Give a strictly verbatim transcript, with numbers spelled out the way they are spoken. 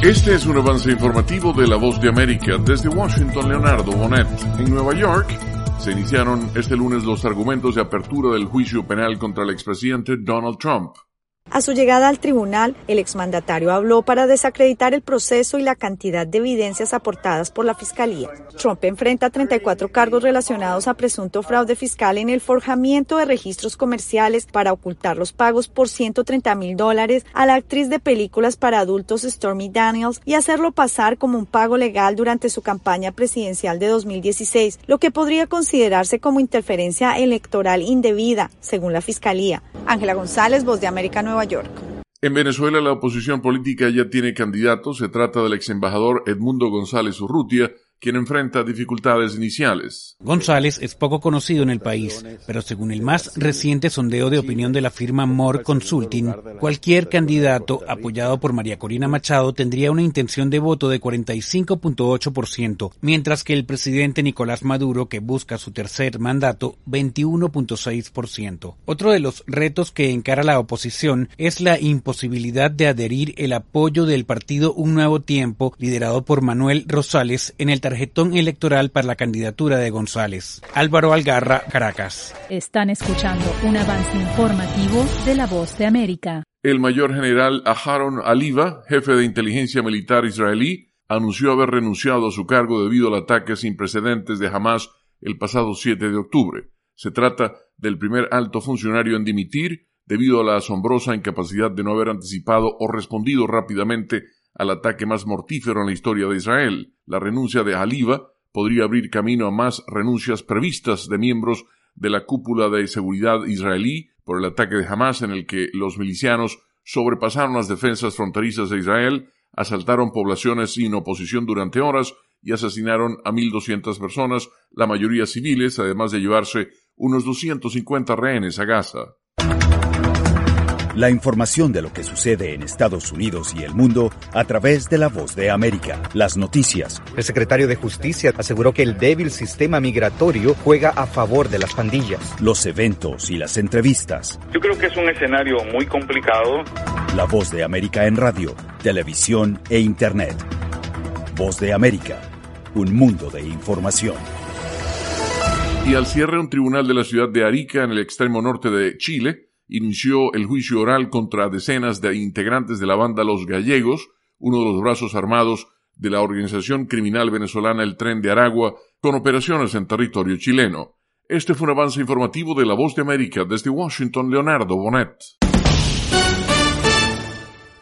Este es un avance informativo de La Voz de América. Desde Washington, Leonardo Bonet. En Nueva York, se iniciaron este lunes los argumentos de apertura del juicio penal contra el expresidente Donald Trump. A su llegada al tribunal, el exmandatario habló para desacreditar el proceso y la cantidad de evidencias aportadas por la Fiscalía. Trump enfrenta treinta y cuatro cargos relacionados a presunto fraude fiscal en el forjamiento de registros comerciales para ocultar los pagos por ciento treinta mil dólares a la actriz de películas para adultos Stormy Daniels y hacerlo pasar como un pago legal durante su campaña presidencial de dos mil dieciséis, lo que podría considerarse como interferencia electoral indebida, según la Fiscalía. Ángela González, Voz de América, Nueva York. En Venezuela, la oposición política ya tiene candidato. Se trata del ex embajador Edmundo González Urrutia, quien enfrenta dificultades iniciales. González es poco conocido en el país, pero según el más reciente sondeo de opinión de la firma More Consulting, cualquier candidato apoyado por María Corina Machado tendría una intención de voto de cuarenta y cinco punto ocho por ciento, mientras que el presidente Nicolás Maduro, que busca su tercer mandato, veintiuno punto seis por ciento. Otro de los retos que encara la oposición es la imposibilidad de adherir el apoyo del partido Un Nuevo Tiempo, liderado por Manuel Rosales, en el tarjetón electoral para la candidatura de González. Álvaro Algarra, Caracas. Están escuchando un avance informativo de La Voz de América. El mayor general Aharon Aliva, jefe de inteligencia militar israelí, anunció haber renunciado a su cargo debido al ataque sin precedentes de Hamas el pasado siete de octubre. Se trata del primer alto funcionario en dimitir debido a la asombrosa incapacidad de no haber anticipado o respondido rápidamente al ataque más mortífero en la historia de Israel. La renuncia de Aliva podría abrir camino a más renuncias previstas de miembros de la cúpula de seguridad israelí por el ataque de Hamas, en el que los milicianos sobrepasaron las defensas fronterizas de Israel, asaltaron poblaciones sin oposición durante horas y asesinaron a mil doscientas personas, la mayoría civiles, además de llevarse unos doscientos cincuenta rehenes a Gaza. La información de lo que sucede en Estados Unidos y el mundo a través de La Voz de América. Las noticias. El secretario de Justicia aseguró que el débil sistema migratorio juega a favor de las pandillas. Los eventos y las entrevistas. Yo creo que es un escenario muy complicado. La Voz de América en radio, televisión e Internet. Voz de América, un mundo de información. Y al cierre, un tribunal de la ciudad de Arica, en el extremo norte de Chile, inició el juicio oral contra decenas de integrantes de la banda Los Gallegos, uno de los brazos armados de la organización criminal venezolana El Tren de Aragua, con operaciones en territorio chileno. Este fue un avance informativo de La Voz de América. Desde Washington, Leonardo Bonet.